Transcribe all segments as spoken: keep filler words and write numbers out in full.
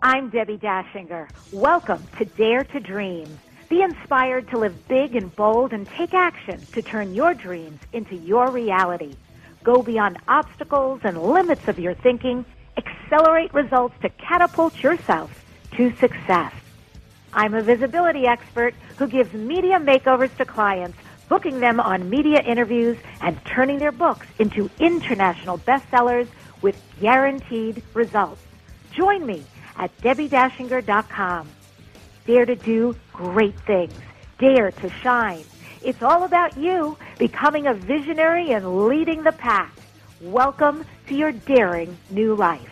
I'm Debbie Dashinger. Welcome to Dare to Dream. Be inspired to live big and bold and take action to turn your dreams into your reality. Go beyond obstacles and limits of your thinking. Accelerate results to catapult yourself to success. I'm a visibility expert who gives media makeovers to clients, booking them on media interviews and turning their books into international bestsellers with guaranteed results. Join me at debbie dashinger dot com. Dare to do great things. Dare to shine. It's all about you becoming a visionary and leading the pack. Welcome to your daring new life.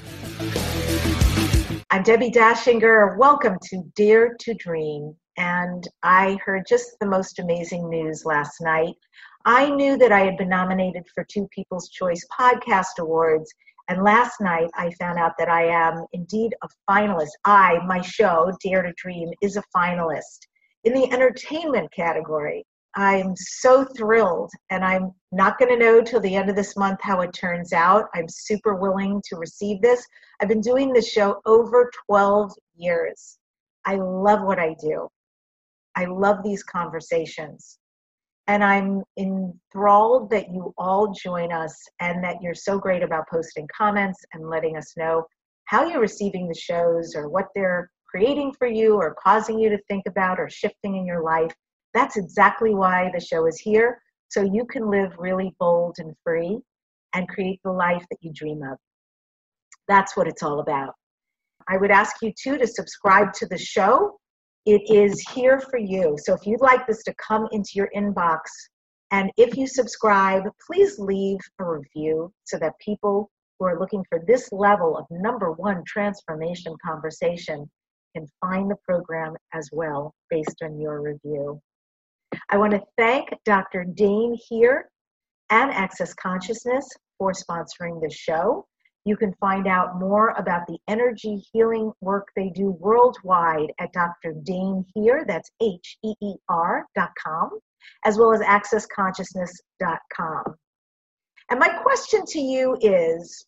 I'm Debbie Dashinger. Welcome to Dare to Dream. And I heard just the most amazing news last night. I knew that I had been nominated for two People's Choice Podcast Awards. And last night, I found out that I am indeed a finalist. I, my show, Dare to Dream, is a finalist in the entertainment category. I'm so thrilled, and I'm not going to know till the end of this month how it turns out. I'm super willing to receive this. I've been doing this show over twelve years. I love what I do. I love these conversations. And I'm enthralled that you all join us and that you're so great about posting comments and letting us know how you're receiving the shows or what they're creating for you or causing you to think about or shifting in your life. That's exactly why the show is here, so you can live really bold and free and create the life that you dream of. That's what it's all about. I would ask you, too, to subscribe to the show. It is here for you. So if you'd like this to come into your inbox, and if you subscribe, please leave a review so that people who are looking for this level of number one transformation conversation can find the program as well based on your review. I want to thank Doctor Dain Heer and Access Consciousness for sponsoring the show. You can find out more about the energy healing work they do worldwide at Doctor Dain Heer, that's H E E R dot com, as well as access consciousness dot com. And my question to you is,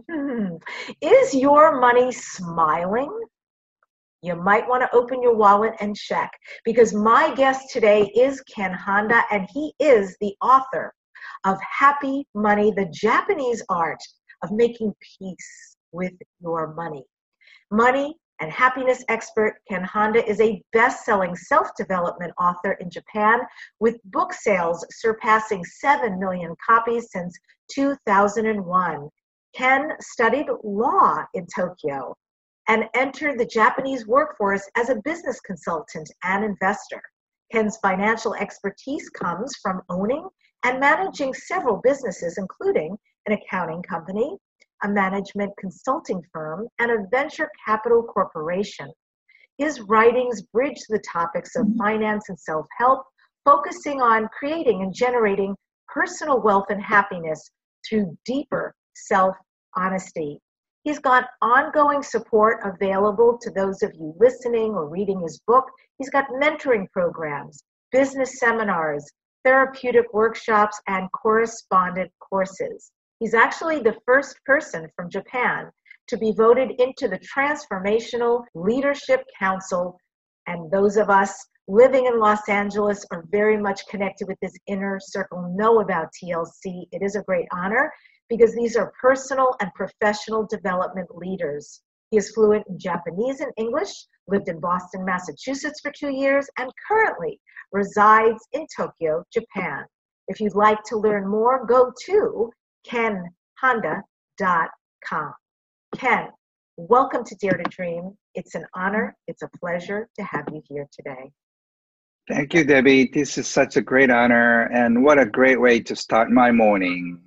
is your money smiling? You might want to open your wallet and check, because my guest today is Ken Honda, and he is the author of Happy Money, the Japanese art of making peace with your money. Money and happiness expert Ken Honda is a best-selling self-development author in Japan with book sales surpassing seven million copies since two thousand one. Ken studied law in Tokyo and entered the Japanese workforce as a business consultant and investor. Ken's financial expertise comes from owning and managing several businesses, including an accounting company, a management consulting firm, and a venture capital corporation. His writings bridge the topics of finance and self-help, focusing on creating and generating personal wealth and happiness through deeper self-honesty. He's got ongoing support available to those of you listening or reading his book. He's got mentoring programs, business seminars, therapeutic workshops, and correspondent courses. He's actually the first person from Japan to be voted into the Transformational Leadership Council, and those of us living in Los Angeles are very much connected with this inner circle, know about T L C. It is a great honor because these are personal and professional development leaders. He is fluent in Japanese and English, lived in Boston, Massachusetts for two years, and currently resides in Tokyo, Japan. If you'd like to learn more, go to ken honda dot com. Ken, welcome to Dare to Dream. It's an honor, it's a pleasure to have you here today. Thank you, Debbie. This is such a great honor, and what a great way to start my morning.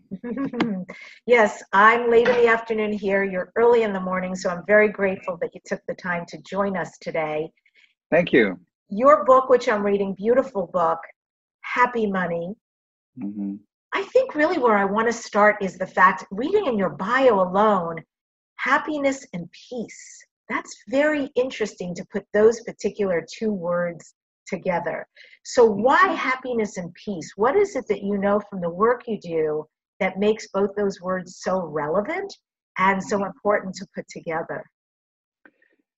Yes, I'm late in the afternoon here. You're early in the morning, so I'm very grateful that you took the time to join us today. Thank you. Your book, which I'm reading, beautiful book, Happy Money. Mm-hmm. I think really where I want to start is the fact, reading in your bio alone, happiness and peace. That's very interesting to put those particular two words together. So why happiness and peace? What is it that you know from the work you do that makes both those words so relevant and so important to put together?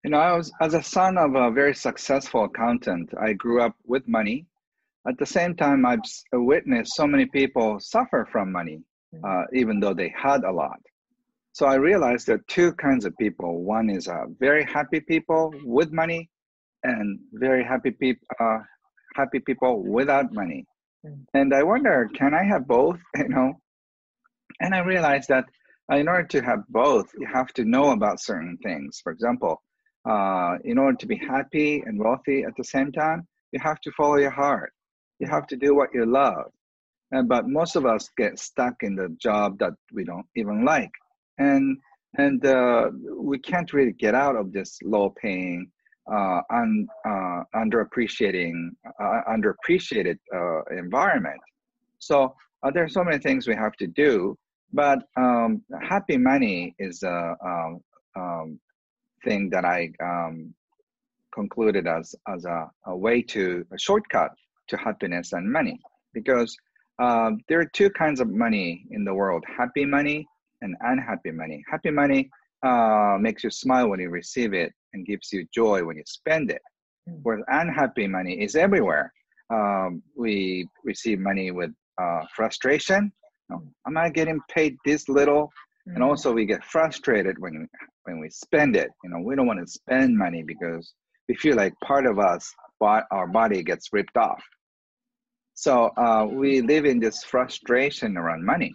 You know, I was as a son of a very successful accountant. I grew up with money. At the same time, I've s- witnessed so many people suffer from money, Mhm. uh, even though they had a lot. So I realized there are two kinds of people. One is uh, very happy people with money, and very happy people, uh, happy people without money. Mhm. And I wonder, can I have both? You know, and I realized that uh, in order to have both, you have to know about certain things. For example, uh, in order to be happy and wealthy at the same time, you have to follow your heart. You have to do what you love. And, but most of us get stuck in the job that we don't even like, and and uh, we can't really get out of this low-paying, uh, un, uh, underappreciating, uh, underappreciated uh, environment. So uh, there are so many things we have to do, but um, happy money is a, um, um, thing that I um, concluded as as a, a way to a shortcut to happiness and money, because um, there are two kinds of money in the world: happy money and unhappy money. Happy money uh, makes you smile when you receive it and gives you joy when you spend it, Mhm. whereas unhappy money is everywhere. Um, we receive money with uh, frustration. You know, am I getting paid this little? And Mhm. also we get frustrated when we, when we spend it. You know, we don't want to spend money because we feel like part of us, but our body gets ripped off. So uh, we live in this frustration around money.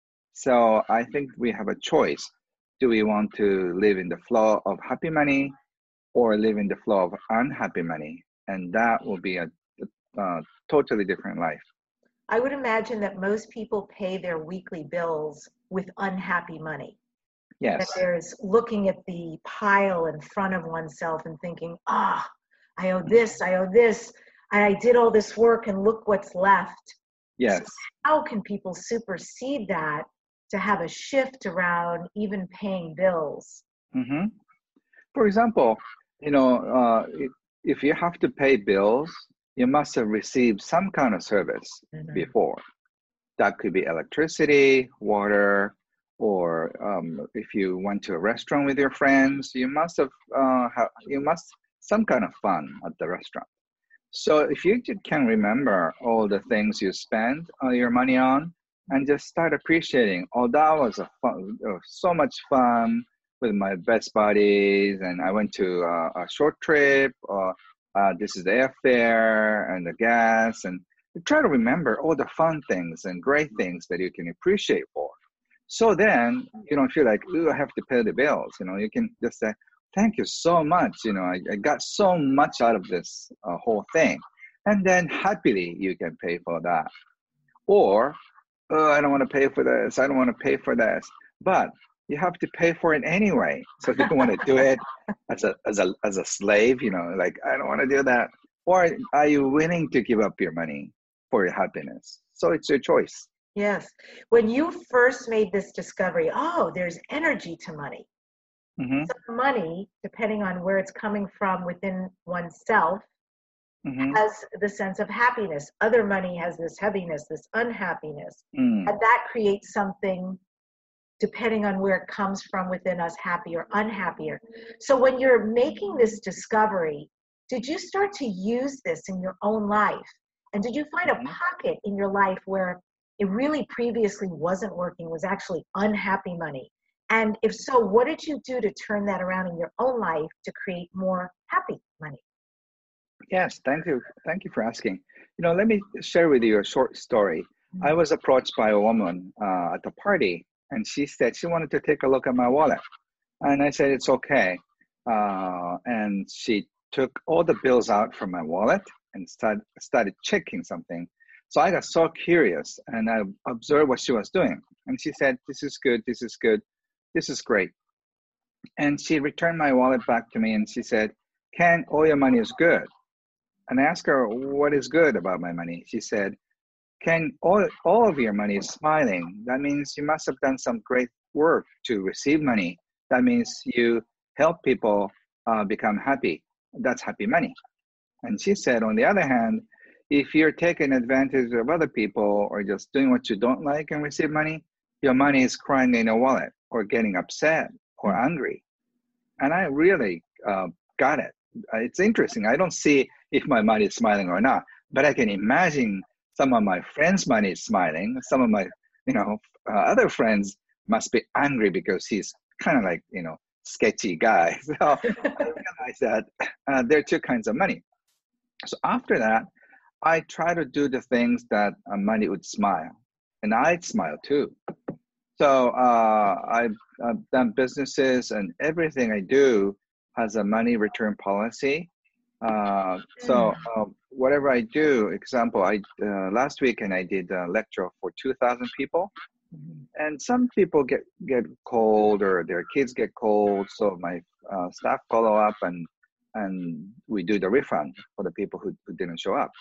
So I think we have a choice. Do we want to live in the flow of happy money or live in the flow of unhappy money? And that will be a, a totally different life. I would imagine that most people pay their weekly bills with unhappy money. That Yes. there's looking at the pile in front of oneself and thinking, ah, I owe this, I owe this, I did all this work and look what's left. So Yes. how can people supersede that to have a shift around even paying bills? hmm For example, you know, uh, if, if you have to pay bills, you must have received some kind of service Mhm. before. That could be electricity, water, or um, if you went to a restaurant with your friends, you must have uh, ha- you must some kind of fun at the restaurant. So if you ju- can remember all the things you spend uh, your money on, and just start appreciating, oh, that was a fun, uh, so much fun with my best buddies, and I went to uh, a short trip, or uh, this is the airfare and the gas, and try to remember all the fun things and great things that you can appreciate for. So then you don't feel like, ooh, I have to pay the bills. You know, you can just say, thank you so much. You know, I, I got so much out of this uh, whole thing. And then happily you can pay for that. Or, oh, I don't want to pay for this. I don't want to pay for this. But you have to pay for it anyway. So do you want to do it as a, as a, as a slave? You know, like, I don't want to do that. Or are you willing to give up your money for your happiness? So it's your choice. Yes. When you first made this discovery, oh, there's energy to money. Mm-hmm. Some money, depending on where it's coming from within oneself, Mm-hmm. has the sense of happiness. Other money has this heaviness, this unhappiness. Mm. And that creates something, depending on where it comes from within us, happy or unhappier. So when you're making this discovery, did you start to use this in your own life? And did you find a Mm-hmm. pocket in your life where it really previously wasn't working, was actually unhappy money? And if so, what did you do to turn that around in your own life to create more happy money? Yes, thank you. Thank you for asking. You know, let me share with you a short story. I Mm. was approached by a woman uh, at a party, and she said she wanted to take a look at my wallet. And I said, it's okay. Uh, and she took all the bills out from my wallet and start, started checking something. So I got so curious, and I observed what she was doing. And she said, this is good, this is good, this is great. And she returned my wallet back to me, and she said, Ken, all your money is good. And I asked her, what is good about my money? She said, Ken, all, all of your money is smiling. That means you must have done some great work to receive money. That means you help people uh, become happy. That's happy money. And she said, on the other hand, if you're taking advantage of other people or just doing what you don't like and receive money, your money is crying in your wallet or getting upset or Mm. angry. And I really uh, got it. Uh, It's interesting. I don't see if my money is smiling or not, but I can imagine some of my friends' money is smiling. Some of my, you know, uh, other friends must be angry because he's kind of like, you know, sketchy guy. So I realized that uh, there are two kinds of money. So after that, I try to do the things that uh, money would smile, and I'd smile too. So uh, I've, I've done businesses, and everything I do has a money return policy. Uh, so uh, whatever I do, example, I uh, last weekend I did a lecture for two thousand people, and some people get get cold or their kids get cold. So my uh, staff follow up, and and we do the refund for the people who, who didn't show up.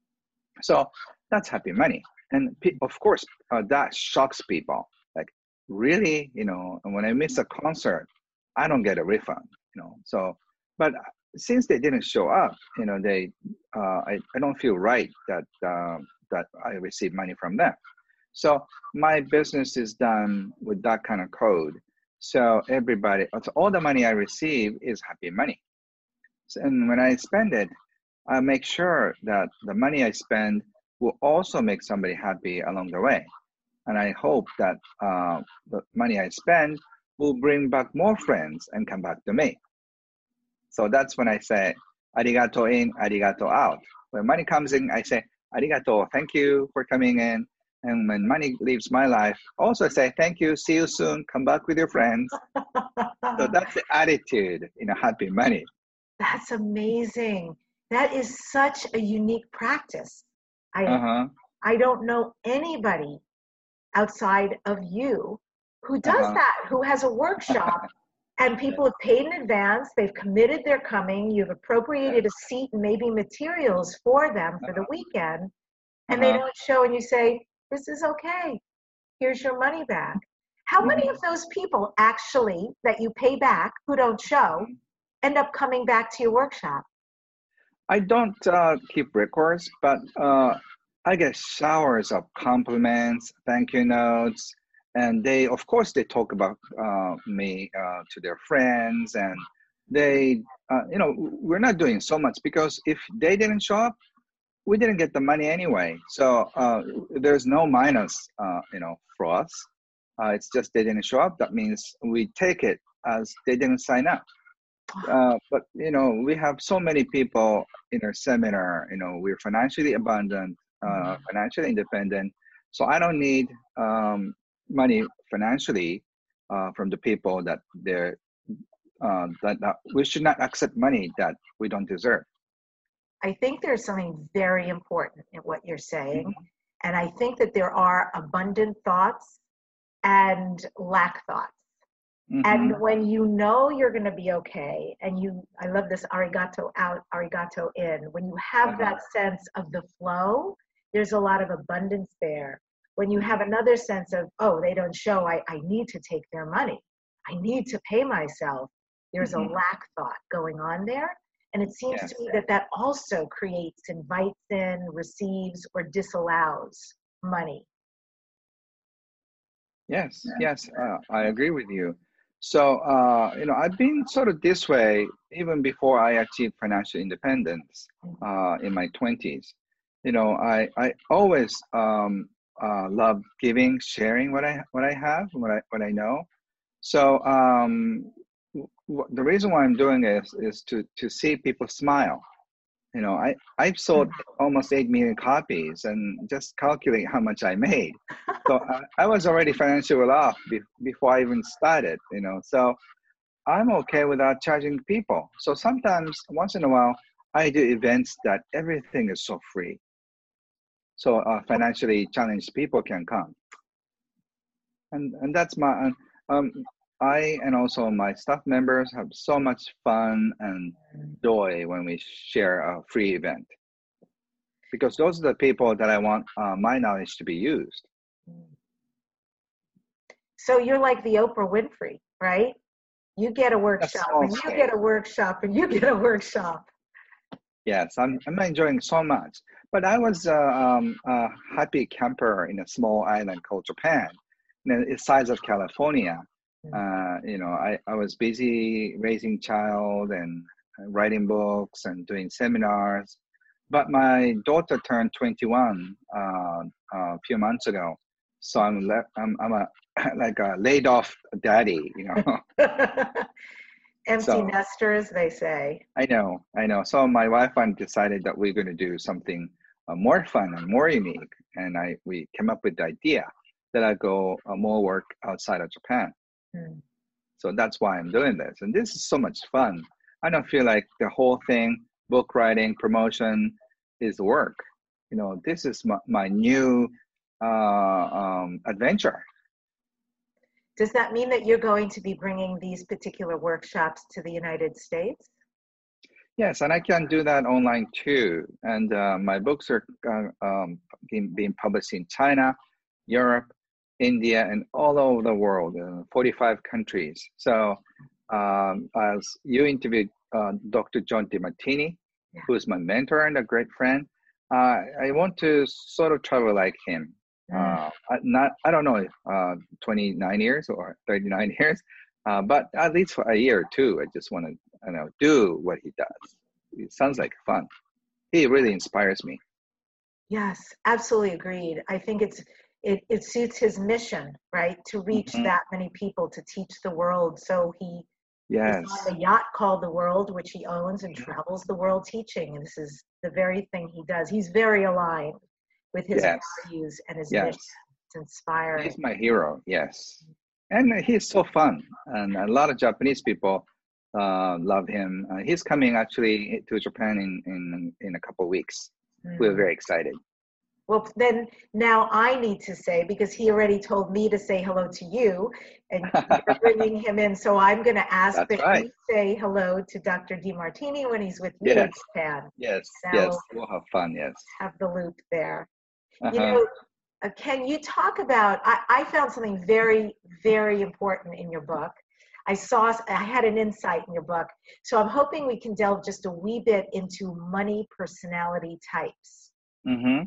So that's happy money, and pe- of course uh, that shocks people. Like, really, you know, when I miss a concert, I don't get a refund, you know. So, but since they didn't show up, you know, they, uh, I, I don't feel right that um, that I receive money from them. So my business is done with that kind of code. So everybody, so all the money I receive is happy money. So, and when I spend it, I make sure that the money I spend will also make somebody happy along the way. And I hope that uh, the money I spend will bring back more friends and come back to me. So that's when I say, arigato in, arigato out. When money comes in, I say, arigato, thank you for coming in. And when money leaves my life, also say, thank you, see you soon, come back with your friends. So that's the attitude in a happy money. That's amazing. That is such a unique practice. I Uh-huh. I don't know anybody outside of you who does Uh-huh. that, who has a workshop and people have paid in advance, they've committed their coming, you've appropriated a seat and maybe materials for them for the weekend, and they Uh-huh. don't show and you say, this is okay, here's your money back. How many of those people actually that you pay back who don't show end up coming back to your workshop? I don't uh, keep records, but uh, I get showers of compliments, thank you notes, and they, of course, they talk about uh, me uh, to their friends, and they, uh, you know, we're not doing so much because if they didn't show up, we didn't get the money anyway. So uh, there's no minus, uh, you know, for us. Uh, it's just they didn't show up. That means we take it as they didn't sign up. Uh, but you know, we have so many people in our seminar. You know, we're financially abundant, uh, financially independent. So I don't need um, money financially uh, from the people that they're uh, that, that we should not accept money that we don't deserve. I think there's something very important in what you're saying. And I think that there are abundant thoughts and lack thoughts. Mm-hmm. And when you know you're going to be okay, and you, I love this arigato out, arigato in, when you have Uh-huh. that sense of the flow, there's a lot of abundance there. When you have another sense of, oh, they don't show, I, I need to take their money, I need to pay myself, there's Mhm. a lack thought going on there. And it seems Yes. to me that that also creates, invites in, receives, or disallows money. Yes, yes, uh, I agree with you. So, uh, you know, I've been sort of this way even before I achieved financial independence uh, in my twenties. You know, I, I always um, uh, love giving, sharing what I what I have, what I what I know. So um, w- w- the reason why I'm doing this is to to see people smile. You know, I, I've sold almost eight million copies, and just calculate how much I made. So I, I was already financially well off be, before I even started, you know. So I'm okay without charging people. So sometimes, once in a while, I do events that everything is so free. So uh, financially challenged people can come. And, and that's my, um, I and also my staff members have so much fun and joy when we share a free event, because those are the people that I want uh, my knowledge to be used. So you're like the Oprah Winfrey, right? You get a workshop, small and you scale. get a workshop, and you get a workshop. Yes, I'm, I'm enjoying so much. But I was uh, um, a happy camper in a small island called Japan, the size of California. Uh, you know, I, I was busy raising child and writing books and doing seminars. But my daughter turned twenty-one uh, a few months ago, so I'm le- I'm I'm a like a laid off daddy, you know. Empty So nesters, they say. I know, I know. So my wife and I decided that we're going to do something uh, more fun and more unique, and I we came up with the idea that I go uh, more work outside of Japan. Mm. So that's why I'm doing this, and this is so much fun. I don't feel like the whole thing, book writing, promotion, is work. You know, this is my, my new uh, um, adventure. Does that mean that you're going to be bringing these particular workshops to the United States? Yes, and I can do that online too. And uh, my books are uh, um, being, being published in China, Europe, India, and all over the world, uh, forty-five countries. So um, as you interviewed uh, Doctor John DeMartini, Yeah. who is my mentor and a great friend, uh, I want to sort of travel like him. Mm. Uh, I- not, I don't know, uh, twenty-nine years or thirty-nine years, uh, but at least for a year or two, I just want to, you know, do what he does. It sounds like fun. He really inspires me. Yes, absolutely agreed. I think it's it, it suits his mission, right? To reach Mhm. that many people, to teach the world. So he is Yes. on the yacht called The World, which he owns, and Mhm. travels the world teaching. And this is the very thing he does. He's very aligned with his Yes. values and his Yes. mission. It's inspiring. He's my hero. Yes. And he's so fun. And a lot of Japanese people uh, love him. Uh, he's coming actually to Japan in, in, in a couple of weeks. We're Mm. very excited. Well, then now I need to say, because he already told me to say hello to you, and you're bringing him in, so I'm going to ask That's that right. you say hello to Doctor DeMartini when he's with you in Yes. Japan. Yes. Now Yes. we'll We'll have fun. Yes. have the loop there. You Uh-huh. know, uh, can you talk about, I, I found something very, very important in your book. I saw, I had an insight in your book. So I'm hoping we can delve just a wee bit into money personality types. Mm-hmm.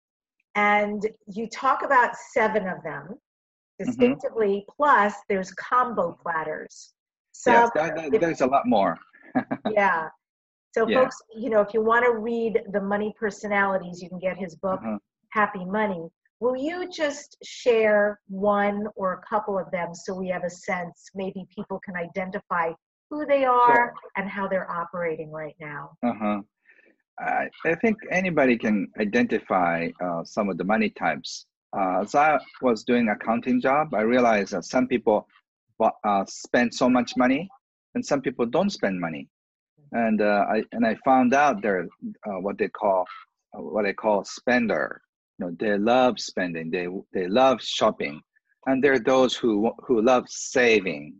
And you talk about seven of them distinctively, plus there's combo platters. Yes. Some, That, that, if, there's a lot more. yeah. So Yeah. folks, you know, if you want to read the money personalities, you can get his book, Uh-huh. Happy Money. Will you just share one or a couple of them so we have a sense, maybe people can identify who they are Sure. and how they're operating right now? Uh-huh. I, I think anybody can identify uh, some of the money types. Uh, as I was doing accounting job, I realized that some people bu- uh, spend so much money, and some people don't spend money. And uh, I and I found out they're uh, what they call uh, what I call spender. You know, they love spending. They they love shopping, and there are those who who love saving.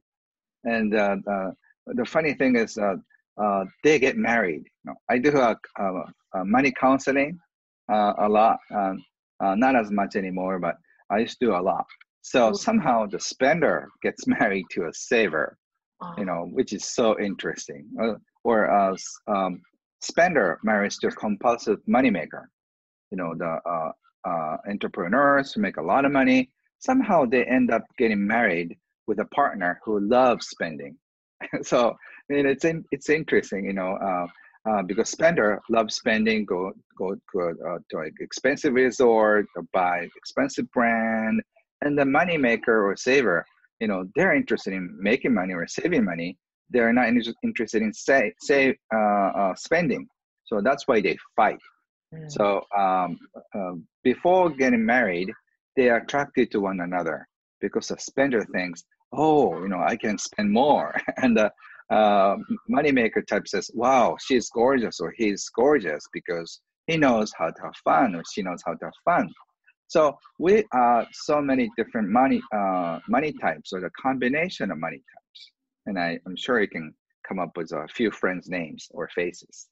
And uh, uh, the funny thing is, uh, uh, they get married. You know, I do a, a, a money counseling uh, a lot, um, uh, not as much anymore, but I used to do a lot. So somehow the spender gets married to a saver, you know, which is so interesting. Uh, or uh, um, spender marries to a compulsive moneymaker. You know, the uh, uh, entrepreneurs who make a lot of money, somehow they end up getting married with a partner who loves spending. So I mean, it's in, it's interesting, you know, uh, uh, because spender loves spending, go go go uh, to an expensive resort, or buy expensive brand, and the money maker or saver, you know, they're interested in making money or saving money. They're not in, interested in say say uh, uh, spending. So that's why they fight. Mm. So um, uh, before getting married, they are attracted to one another because the spender thinks, oh, you know, I can spend more. And the uh, moneymaker type says, wow, she's gorgeous or he's gorgeous because he knows how to have fun or she knows how to have fun. So we are so many different money uh, money types or the combination of money types. And I, I'm sure you can come up with a few friends' names or faces.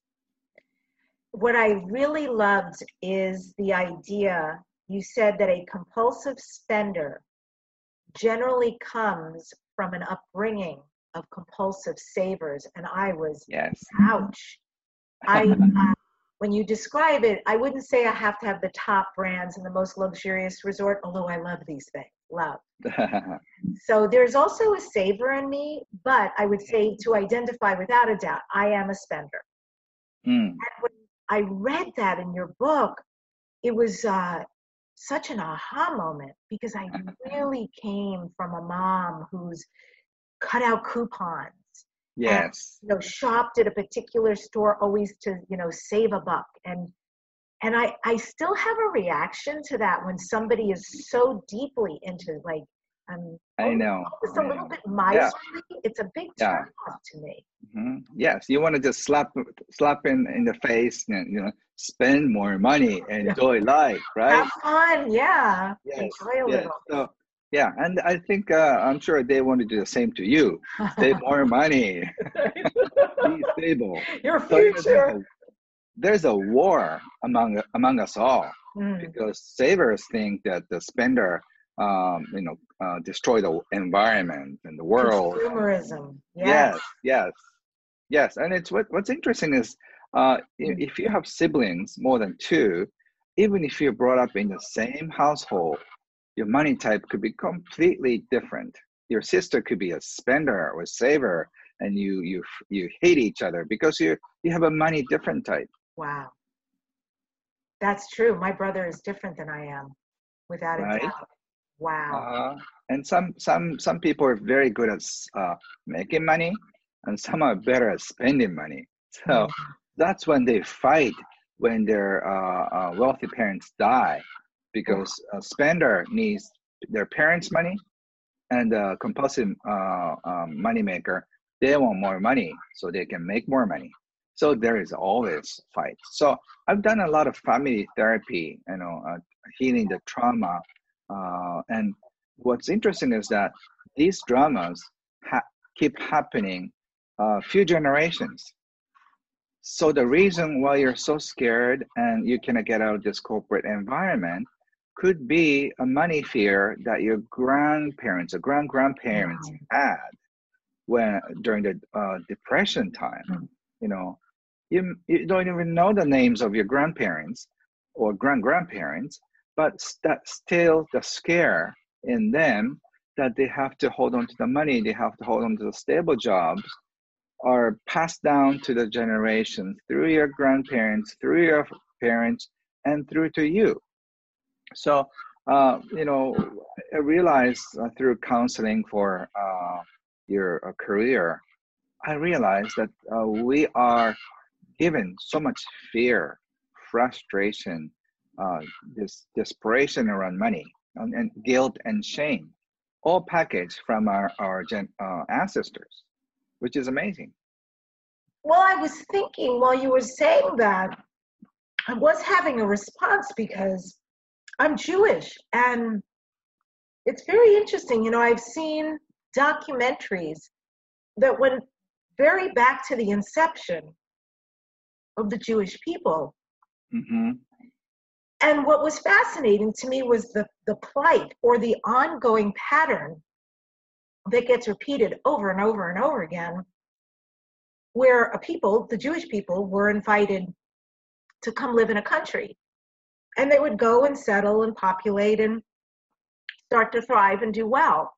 What I really loved is the idea, you said that a compulsive spender generally comes from an upbringing of compulsive savers, and I was, yes, ouch. I, uh, when you describe it, I wouldn't say I have to have the top brands and the most luxurious resort, although I love these things. love. So there's also a saver in me, but I would say to identify without a doubt, I am a spender. Mm. And when I read that in your book, it was uh, such an aha moment because I really came from a mom who's cut out coupons. Yes. And, you know, shopped at a particular store always to, you know, save a buck. And and I, I still have a reaction to that when somebody is so deeply into like um I know. just I a little know. bit miserly. Yeah. It's a big Yeah. turn off to me. Mm-hmm. Yes, you want to just slap slap in in the face and, you know, spend more money, enjoy life, right? Have fun, yeah. Yes. Enjoy a Yes. little. So yeah, and I think uh, I'm sure they want to do the same to you. Save more money, be stable. Your So, you know, future. there's, a, there's a war among among us all Mm. because savers think that the spender, um, you know, uh, destroy the environment and the world. Consumerism. Yes. Yes, yes, yes. And it's what what's interesting is uh, i- if you have siblings more than two, even if you're brought up in the same household, your money type could be completely different. Your sister could be a spender or a saver, and you you you hate each other because you you have a money different type. Wow. That's true. My brother is different than I am, without a Right? doubt. Wow. Uh, and some some some people are very good at uh, making money, and some are better at spending money. So Mhm. that's when they fight when their uh, uh, wealthy parents die, because a spender needs their parents' money, and a compulsive uh, um, money maker, they want more money so they can make more money. So there is always fight. So I've done a lot of family therapy, you know, uh, healing the trauma. Uh, and what's interesting is that these dramas ha- keep happening a few generations. So the reason why you're so scared and you cannot get out of this corporate environment could be a money fear that your grandparents or grand grandparents had when during the uh, depression time. You know, you you don't even know the names of your grandparents or grand grandparents, but that still the scare in them that they have to hold on to the money, they have to hold on to the stable jobs, are passed down to the generations through your grandparents, through your parents, and through to you. So, uh, you know, I realized uh, through counseling for uh, your uh, career, I realized that uh, we are given so much fear, frustration, uh, this desperation around money, and, and guilt and shame, all packaged from our, our gen, uh, ancestors, which is amazing. Well, I was thinking while you were saying that, I was having a response because I'm Jewish, and it's very interesting. You know, I've seen documentaries that went very back to the inception of the Jewish people. Mm-hmm. And what was fascinating to me was the, the plight or the ongoing pattern that gets repeated over and over and over again, where a people, the Jewish people, were invited to come live in a country. And they would go and settle and populate and start to thrive and do well.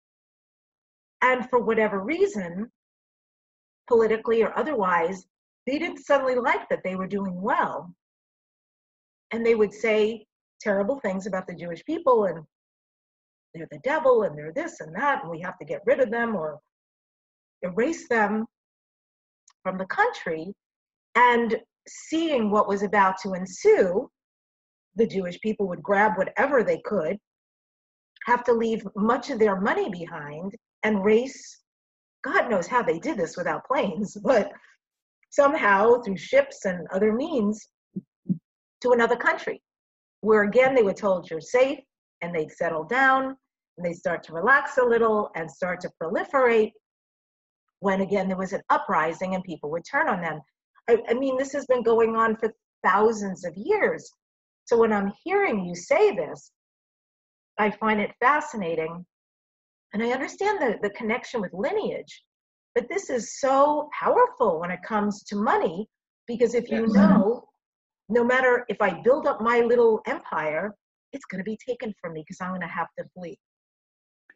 And for whatever reason, politically or otherwise, they didn't suddenly like that they were doing well. And they would say terrible things about the Jewish people, and they're the devil, and they're this and that, and we have to get rid of them or erase them from the country. And seeing what was about to ensue, the Jewish people would grab whatever they could, have to leave much of their money behind, and race, God knows how they did this without planes, but somehow through ships and other means, to another country, where again they were told you're safe, and they'd settle down, and they'd start to relax a little and start to proliferate, when again there was an uprising and people would turn on them. I, I mean, this has been going on for thousands of years. So when I'm hearing you say this, I find it fascinating. And I understand the, the connection with lineage, but this is so powerful when it comes to money, because if you Yes. know, no matter if I build up my little empire, it's going to be taken from me because I'm going to have to flee.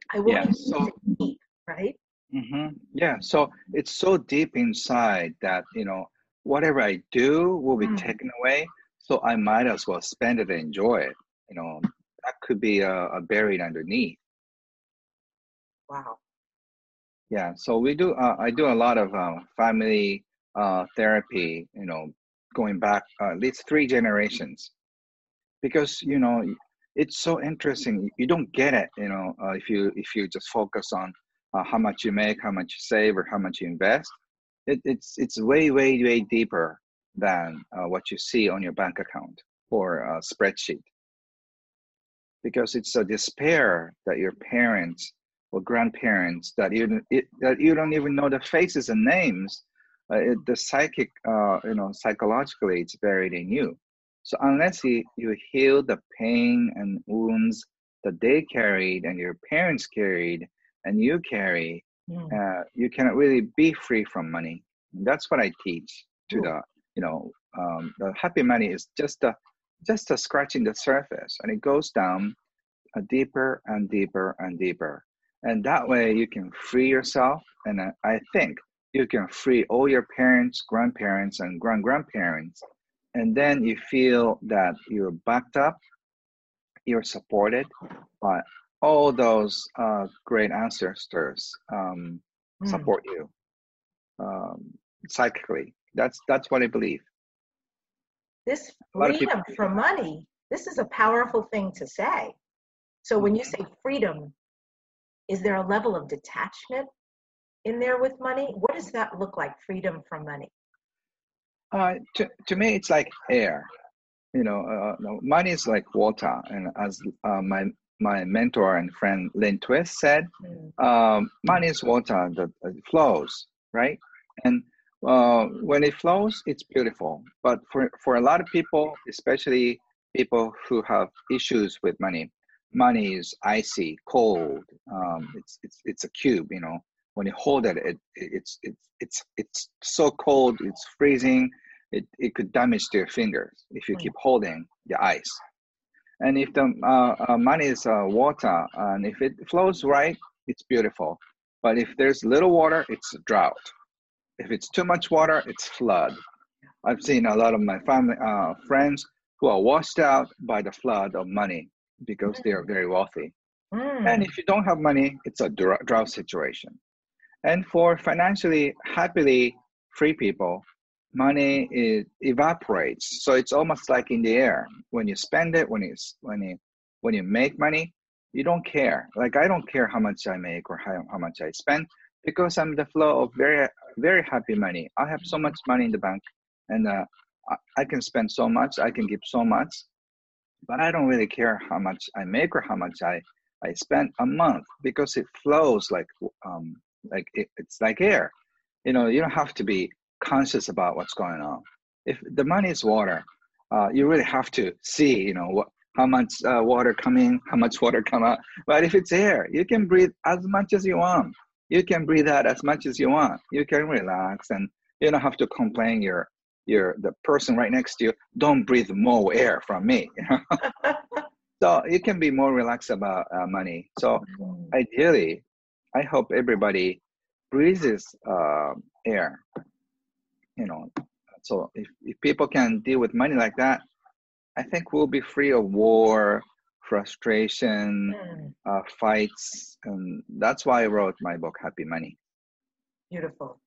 I will Yeah. keep So, it deep, right? hmm yeah. So it's so deep inside that, you know, whatever I do will be Mm. taken away. So I might as well spend it and enjoy it. You know, that could be uh, uh, buried underneath. Wow. Yeah. So we do, uh, I do a lot of uh, family uh, therapy, you know, going back uh, at least three generations. Because you know it's so interesting, you don't get it, you know uh, if you if you just focus on uh, how much you make, how much you save, or how much you invest. It, it's it's way way way deeper than uh, what you see on your bank account or a spreadsheet, because it's a despair that your parents or grandparents that you it, that you don't even know the faces and names. Uh, it, the psychic, uh, you know, psychologically, it's buried in you. So unless you, you heal the pain and wounds that they carried and your parents carried and you carry, Mm. uh, you cannot really be free from money. That's what I teach to Ooh. the, you know, um, the happy money is just a just a scratching the surface, and it goes down uh, deeper and deeper and deeper. And that way you can free yourself. And uh, I think you can free all your parents, grandparents, and grand grandparents. And then you feel that you're backed up, you're supported by all those uh, great ancestors um, Mm. support you um, psychically. That's that's what I believe. This A lot of people. freedom from money, this is a powerful thing to say. So when you Mhm. say freedom, is there a level of detachment in there with money? What does that look like, freedom from money? Uh, to, to me, it's like air. You know, uh, no, money is like water. And as uh, my my mentor and friend Lynn Twist said, Mm. um, money is water that uh, flows, right? And uh, when it flows, it's beautiful. But for, for a lot of people, especially people who have issues with money, money is icy, cold. Um, it's it's it's a cube. You know, when you hold it, it it's it's it's it's so cold, it's freezing. It, it could damage their fingers if you Mm. keep holding the ice. And if the uh, uh, money is uh, water, and if it flows right, it's beautiful. But if there's little water, it's drought. If it's too much water, it's flood. I've seen a lot of my family uh, friends who are washed out by the flood of money because they are very wealthy. And Mm. if you don't have money, it's a drought situation. And for financially happily free people, money is, evaporates. So it's almost like in the air. When you spend it, when you when you when you make money, you don't care. Like I don't care how much I make or how, how much I spend, because I'm the flow of very very happy money. I have so much money in the bank, and uh, I, I can spend so much. I can give so much, but I don't really care how much I make or how much I I spend a month, because it flows like um like it, it's like air. You know, you don't have to be conscious about what's going on. If the money is water, uh, you really have to see, you know, what how much uh, water come in, how much water come out. But if it's air, you can breathe as much as you want. You can breathe out as much as you want. You can relax, and you don't have to complain. Your your the person right next to you, don't breathe more air from me. So you can be more relaxed about uh, money. So Mm. ideally, I hope everybody breathes uh, air. You know, so if, if people can deal with money like that, I think we'll be free of war, frustration, Mm. uh, fights, and that's why I wrote my book, Happy Money. Beautiful.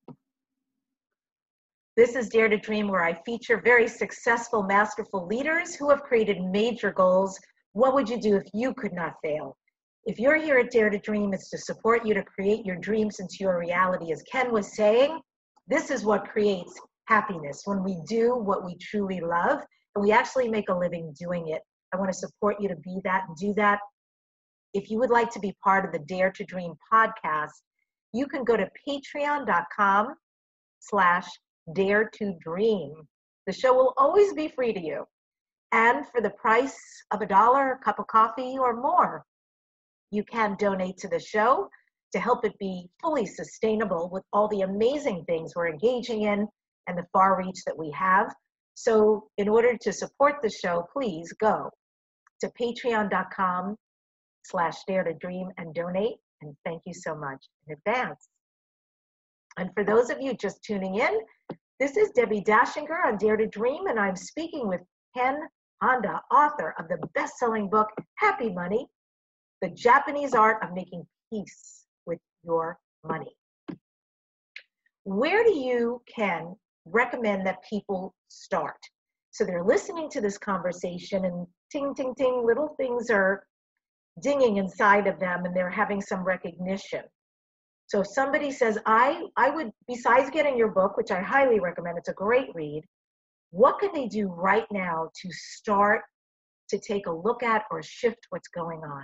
This is Dare to Dream, where I feature very successful, masterful leaders who have created major goals. What would you do if you could not fail? If you're here at Dare to Dream, it's to support you to create your dreams into your reality. As Ken was saying, this is what creates happiness, when we do what we truly love and we actually make a living doing it. I want to support you to be that and do that. If you would like to be part of the Dare to Dream podcast, you can go to patreon.com slash dare to dream. The show will always be free to you. And for the price of a dollar, a cup of coffee, or more, you can donate to the show to help it be fully sustainable with all the amazing things we're engaging in and the far reach that we have. So in order to support the show, please go to patreon.com slash dare to dream and donate. And thank you so much in advance. And for those of you just tuning in, this is Debbie Dashinger on Dare to Dream, and I'm speaking with Ken Honda, author of the best-selling book, Happy Money, The Japanese Art of Making Peace with Your Money. Where do you, Ken, recommend that people start? So they're listening to this conversation and ting, ting, ting, little things are dinging inside of them and they're having some recognition. So if somebody says, I, I would, besides getting your book, which I highly recommend, it's a great read, what can they do right now to start to take a look at or shift what's going on?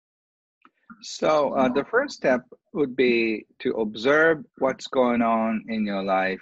So uh, the first step would be to observe what's going on in your life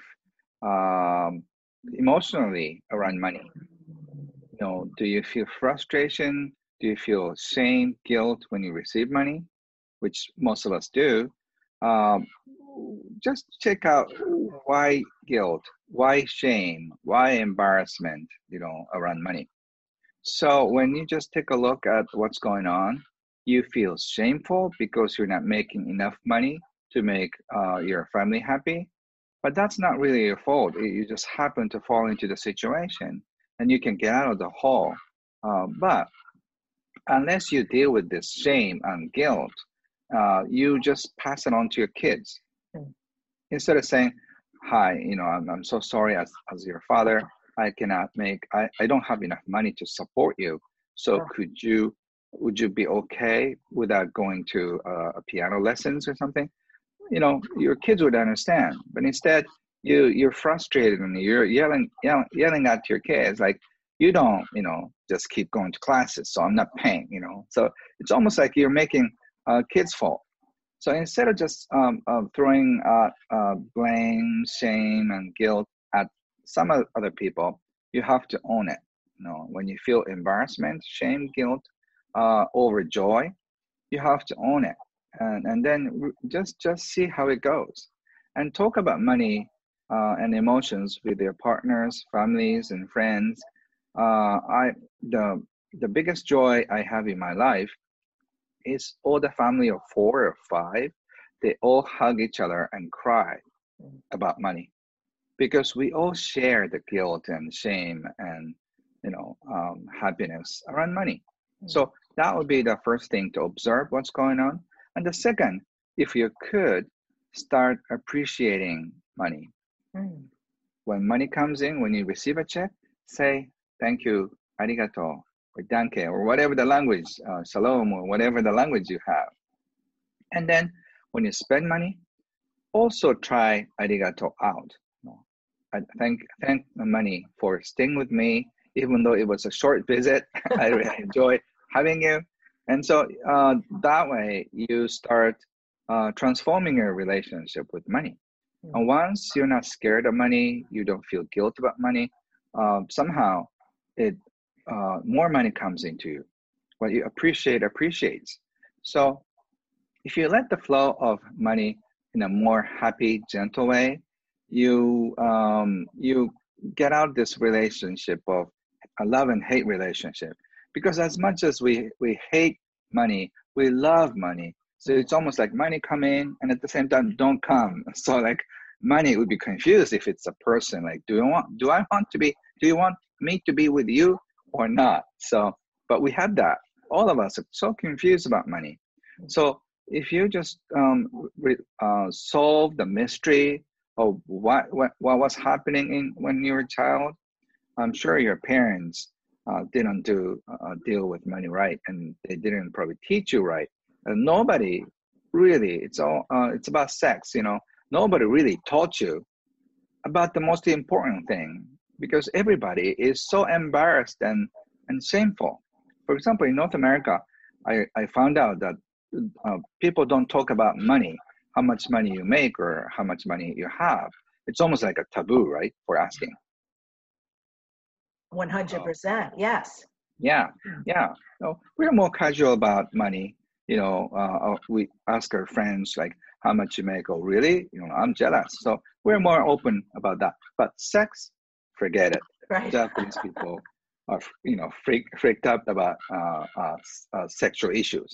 um, emotionally around money. You know, do you feel frustration? Do you feel shame, guilt when you receive money, which most of us do? Um, just check out why guilt, why shame, why embarrassment, you know, around money. So when you just take a look at what's going on, you feel shameful because you're not making enough money to make uh, your family happy. But that's not really your fault. You just happen to fall into the situation and you can get out of the hole. Uh, but unless you deal with this shame and guilt, uh, you just pass it on to your kids. Mm. Instead of saying, hi, you know, I'm, I'm so sorry as, as your father, I cannot make, I, I don't have enough money to support you. So oh. could you, would you be okay without going to uh, a piano lessons or something? You know, your kids would understand. But instead, you, you're frustrated and you're yelling, yelling, yelling at your kids like, you don't, you know, just keep going to classes, so I'm not paying, you know. So it's almost like you're making uh, kids' fault. So instead of just um, uh, throwing uh, uh, blame, shame, and guilt at some other people, you have to own it. You know, when you feel embarrassment, shame, guilt, uh, over joy, you have to own it, and and then just just see how it goes, and talk about money uh, and emotions with your partners, families, and friends. Uh, I the the biggest joy I have in my life is all the family of four or five. They all hug each other and cry about money because we all share the guilt and shame and you know um, happiness around money. So that would be the first thing, to observe what's going on. And the second, if you could, start appreciating money. Mm. When money comes in, when you receive a check, say thank you, arigato, or danke, or whatever the language, uh, shalom, or whatever the language you have. And then when you spend money, also try arigato out. I thank thank the money for staying with me, even though it was a short visit. I really enjoy having you. And so uh, that way you start uh, transforming your relationship with money. Mm-hmm. And once you're not scared of money, you don't feel guilt about money, uh, somehow it uh, more money comes into you. What you appreciate appreciates. So if you let the flow of money in a more happy, gentle way, you um, you get out this relationship of a love and hate relationship. Because as much as we, we hate money, we love money. So it's almost like money come in and at the same time don't come. So like money would be confused if it's a person. Like, do you want, do I want to be, do you want me to be with you or not? So, but we have that. All of us are so confused about money. So if you just um, re, uh, solve the mystery of what, what, what was happening in when you were a child, I'm sure your parents Uh, didn't do uh, deal with money right, and they didn't probably teach you right. And nobody really, it's all uh, it's about sex, you know. Nobody really taught you about the most important thing, because everybody is so embarrassed and and shameful. For example, in North America, I I found out that uh, people don't talk about money, how much money you make or how much money you have. It's almost like a taboo, right, for asking. one hundred percent, yes. Yeah, yeah. So we're more casual about money. You know, uh, we ask our friends like, how much you make? Oh, really? You know, I'm jealous. So we're more open about that. But sex, forget it. Right. Japanese people are, you know, freak, freaked out about uh, uh, uh, sexual issues.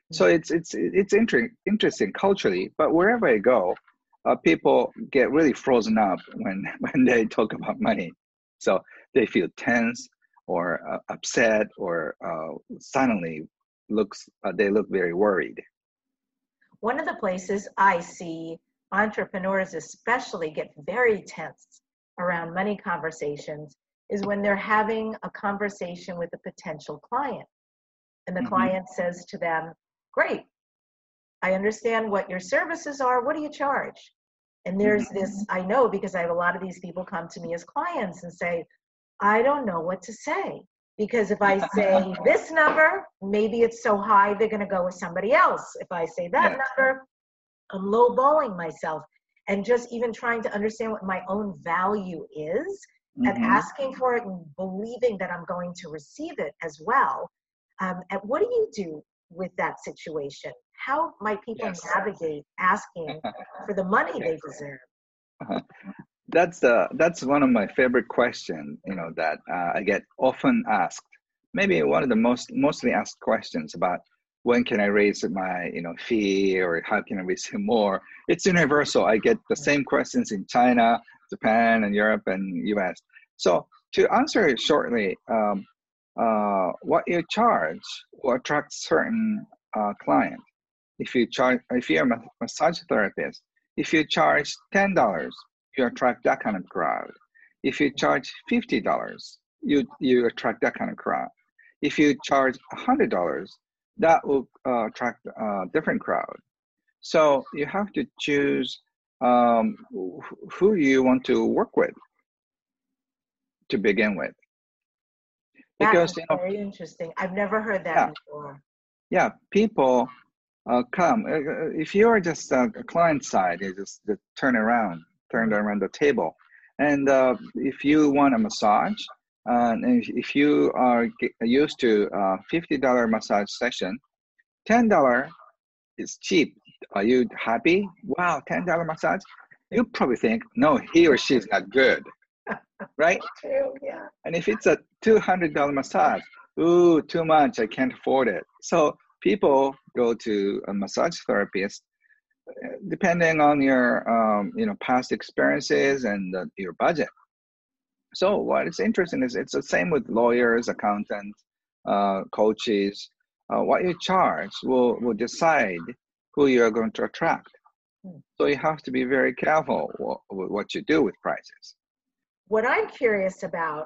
So it's it's it's inter- interesting culturally, but wherever I go, uh, people get really frozen up when when they talk about money. So they feel tense or uh, upset or uh, suddenly looks uh, they look very worried. One of the places I see entrepreneurs especially get very tense around money conversations is when they're having a conversation with a potential client. And the Mm-hmm. client says to them, great, I understand what your services are. What do you charge? And there's Mm-hmm. this, I know because I have a lot of these people come to me as clients and say, I don't know what to say. Because if I say this number, maybe it's so high, they're going to go with somebody else. If I say that Yes. number, I'm lowballing myself. And just even trying to understand what my own value is Mm-hmm. and asking for it and believing that I'm going to receive it as well. Um, and what do you do with that situation? How might people Yes. navigate asking for the money they deserve? Uh-huh. That's the that's one of my favorite questions. You know that uh, I get often asked. Maybe one of the most mostly asked questions about when can I raise my you know fee or how can I receive more. It's universal. I get the same questions in China, Japan, and Europe and U S. So to answer it shortly, um, uh, what you charge will attract certain uh, client. If you charge, if you're a massage therapist, if you charge ten dollars, you attract that kind of crowd. If you charge fifty dollars, you you attract that kind of crowd. If you charge one hundred dollars, that will uh, attract a different crowd. So you have to choose um, who you want to work with to begin with. Because That's you know, very interesting. I've never heard that yeah, before. yeah, people uh, come. Uh, if you're just uh, a client side, you just, just turn around, turn around the table. And uh, if you want a massage, uh, and if, if you are get used to a fifty dollars massage session, ten dollars is cheap. Are you happy? Wow, ten dollars massage? You probably think, no, he or she is not good, right? True, yeah. And if it's a two hundred dollars massage, ooh, too much, I can't afford it. So people go to a massage therapist depending on your um, you know past experiences and uh, your budget. So what is interesting is it's the same with lawyers, accountants, uh, coaches. Uh, what you charge will will decide who you are going to attract. So you have to be very careful with what you do with prices. What I'm curious about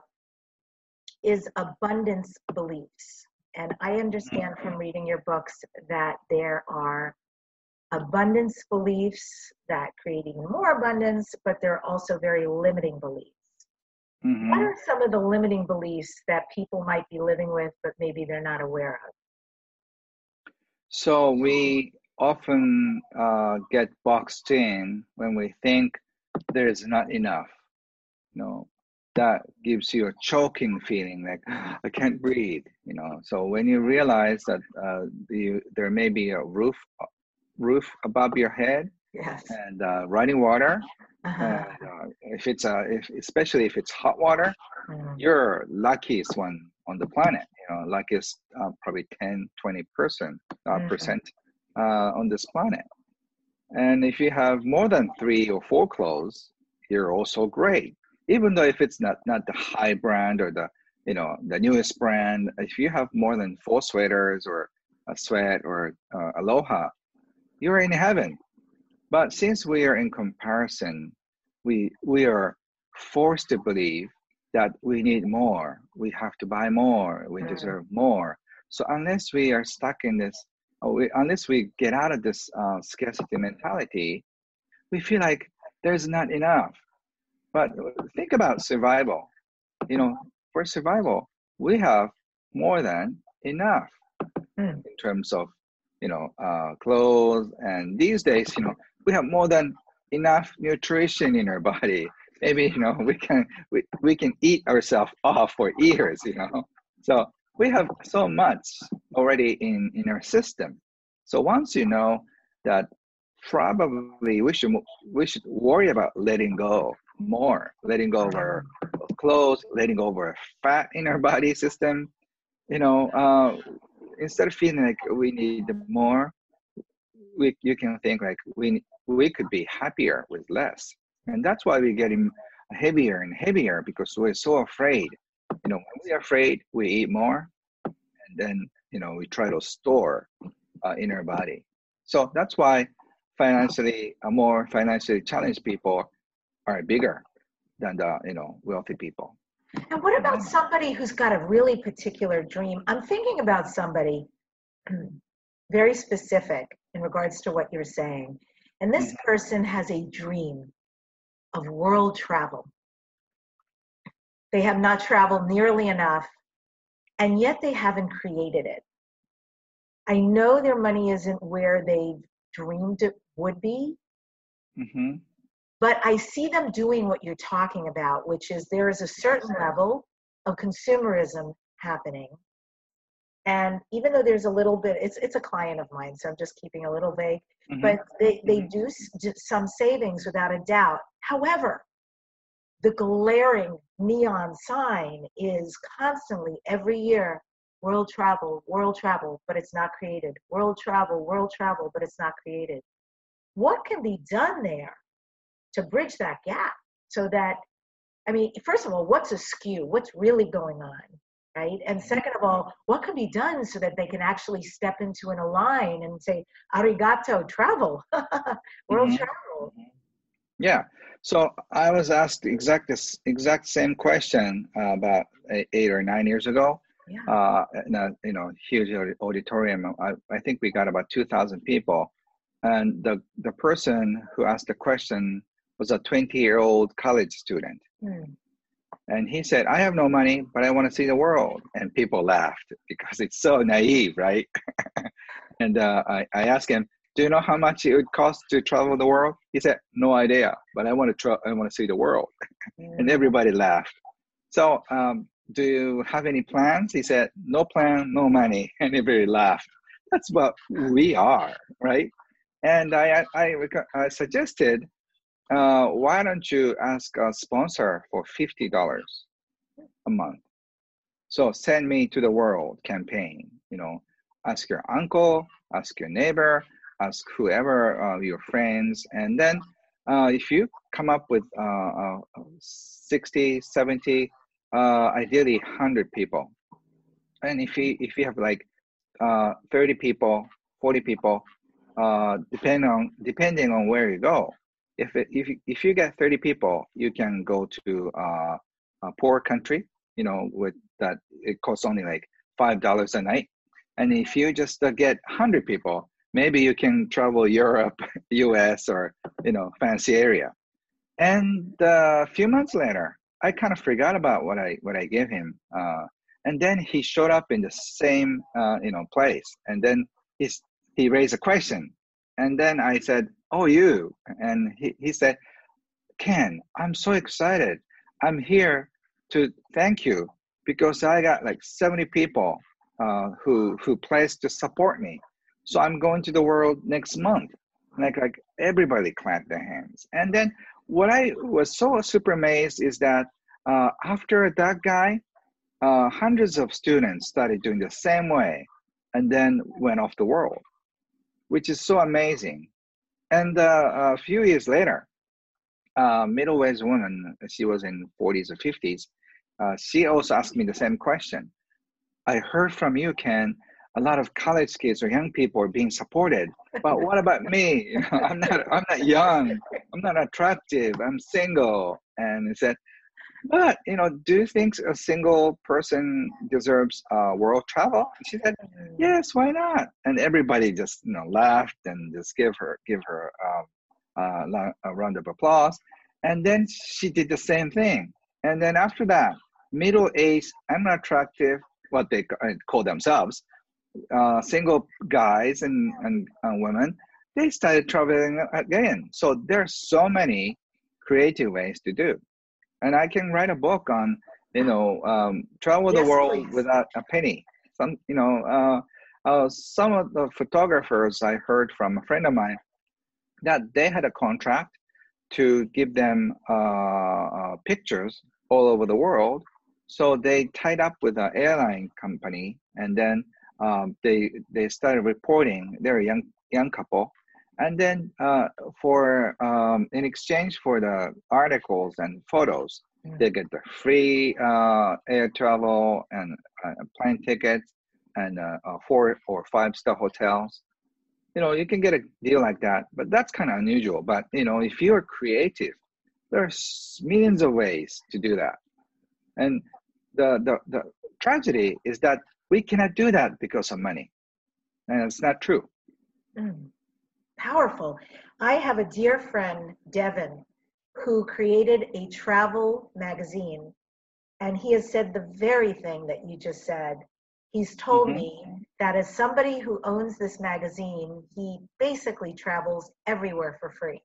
is abundance beliefs. And I understand from reading your books that there are abundance beliefs that create even more abundance, but there are also very limiting beliefs. Mm-hmm. What are some of the limiting beliefs that people might be living with, but maybe they're not aware of? So we often uh, get boxed in when we think there's not enough. You know, that gives you a choking feeling, like I can't breathe. You know, so when you realize that uh, the, there may be a roof roof above your head, Yes. and uh, running water, Uh-huh. and uh, if it's a, if, especially if it's hot water, Mhm. you're luckiest one on the planet. You know, luckiest uh, probably ten, twenty percent uh, Mhm. percent uh, on this planet. And if you have more than three or four clothes, you're also great. Even though if it's not not the high brand or the you know the newest brand, if you have more than four sweaters or a sweat or uh, aloha, you're in heaven. But since we are in comparison, we we are forced to believe that we need more, we have to buy more, we deserve more. So unless we are stuck in this, or we, unless we get out of this uh, scarcity mentality, we feel like there's not enough. But think about survival. You know, for survival, we have more than enough Mm. in terms of, you know, uh, clothes. And these days, you know, we have more than enough nutrition in our body. Maybe, you know, we can we, we can eat ourselves off for years, you know. So we have so much already in, in our system. So once you know that, probably we should we should worry about letting go more, letting go of our clothes, letting go of our fat in our body system. You know, uh, instead of feeling like we need more, we you can think like we we could be happier with less, and that's why we're getting heavier and heavier because we're so afraid. You know, when we're afraid, we eat more, and then you know we try to store uh, in our body. So that's why financially, uh, more financially challenged people are bigger than the you know wealthy people. And what about somebody who's got a really particular dream? I'm thinking about somebody very specific in regards to what you're saying. And this Mm-hmm. person has a dream of world travel. They have not traveled nearly enough, and yet they haven't created it. I know their money isn't where they dreamed it would be, Mm-hmm. but I see them doing what you're talking about, which is there is a certain level of consumerism happening. And even though there's a little bit, it's it's a client of mine, so I'm just keeping a little vague, Mm-hmm. but they, they Mm-hmm. do s- do some savings without a doubt. However, the glaring neon sign is constantly every year, world travel, world travel, but it's not created. World travel, world travel, but it's not created. What can be done there to bridge that gap so that, I mean, first of all, what's askew? What's really going on, right? And second of all, what can be done so that they can actually step into an align and say, arigato, travel, world Mm-hmm. travel. Yeah. So I was asked the exact this exact same question uh, about eight, eight or nine years ago. Yeah. Uh, in a you know huge auditorium. I, I think we got about two thousand people, and the the person who asked the question was a twenty year old college student, Hmm. and he said, "I have no money, but I want to see the world." And people laughed because it's so naive, right? And uh, I I asked him, do you know how much it would cost to travel the world? He said, no idea, but I want to try, I want to see the world. And everybody laughed. So, um, do you have any plans? He said, no plan, no money. And everybody laughed. That's what we are, right? And I, I, I suggested, uh, why don't you ask a sponsor for fifty dollars a month? So send me to the world campaign, you know, ask your uncle, ask your neighbor, ask whoever, uh, your friends. And then uh, if you come up with uh, uh, sixty, seventy, uh, ideally one hundred people. And if you, if you have like uh, thirty people, forty people, uh, depending on, depending on where you go. If, it, if, you, if you get thirty people, you can go to uh, a poor country, you know, with that it costs only like five dollars a night. And if you just uh, get one hundred people, maybe you can travel Europe, U S, or, you know, fancy area. And uh, a few months later, I kind of forgot about what I what I gave him. Uh, and then he showed up in the same uh, you know place. And then he's, he raised a question. And then I said, "Oh, you?" And he, he said, "Ken, I'm so excited. I'm here to thank you because I got like seventy people uh, who who pledged to support me. So I'm going to the world next month." Like like everybody clapped their hands. And then what I was so super amazed is that uh, after that guy, uh, hundreds of students started doing the same way, and then went off the world, which is so amazing. And uh, a few years later, uh, middle-aged woman, she was in forties or fifties, uh, she also asked me the same question. I heard from you, Ken, a lot of college kids or young people are being supported, but what about me? You know, I'm not, I'm not young, I'm not attractive, I'm single. And he said, but, you know, do you think a single person deserves uh, world travel? And she said, yes, why not? And everybody just, you know, laughed and just give her, give her um, uh, a round of applause. And then she did the same thing. And then after that, middle-aged, unattractive, what they call themselves, uh, single guys and, and uh, women, they started traveling again. So there's so many creative ways to do. And I can write a book on, you know, um, travel Yes, the world please. without a penny. Some, you know, uh, uh, some of the photographers I heard from a friend of mine that they had a contract to give them uh, uh, pictures all over the world. So they tied up with an airline company, and then um, they they started reporting. They're a young young couple, and then uh, for um, in exchange for the articles and photos, they get the free uh, air travel and uh, plane tickets and uh, uh, four or five star hotels. You know, you can get a deal like that, but that's kind of unusual. But you know, if you're creative, there's millions of ways to do that. And the the, the tragedy is that we cannot do that because of money, and it's not true. Mm. Powerful. I have a dear friend, Devin, who created a travel magazine, and he has said the very thing that you just said. He's told Mm-hmm. me that as somebody who owns this magazine, he basically travels everywhere for free.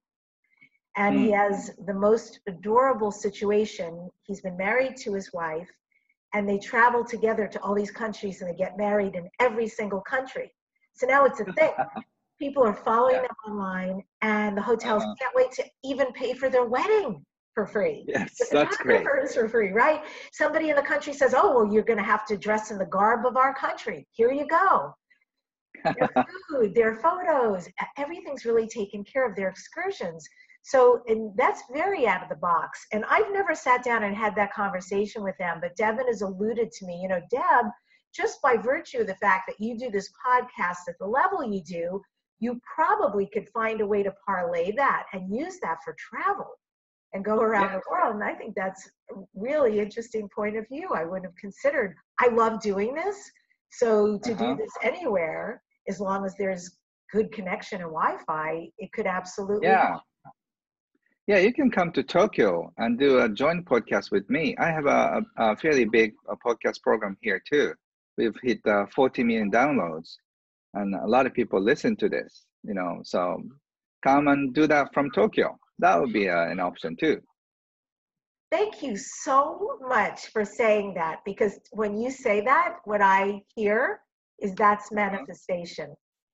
And Mm. he has the most adorable situation. He's been married to his wife, and they travel together to all these countries, and they get married in every single country. So now it's a thing. People are following Yeah. them online, and the hotels Uh-huh. can't wait to even pay for their wedding for free. Yes, The that's great. photographers for free, right? Somebody in the country says, oh, well, you're going to have to dress in the garb of our country. Here you go. Their food, their photos, everything's really taken care of, their excursions. So, and that's very out of the box. And I've never sat down and had that conversation with them, but Devin has alluded to me, you know, Deb, just by virtue of the fact that you do this podcast at the level you do, you probably could find a way to parlay that and use that for travel and go around Yeah. the world. And I think that's a really interesting point of view. I wouldn't have considered. I love doing this. So to Uh-huh. do this anywhere, as long as there's good connection and Wi-Fi, it could absolutely Yeah. help. Yeah, you can come to Tokyo and do a joint podcast with me. I have a, a, a fairly big uh podcast program here too. We've hit uh, forty million downloads, and a lot of people listen to this. You know, so come and do that from Tokyo. That would be uh, an option too. Thank you so much for saying that, because when you say that, what I hear is that's manifestation.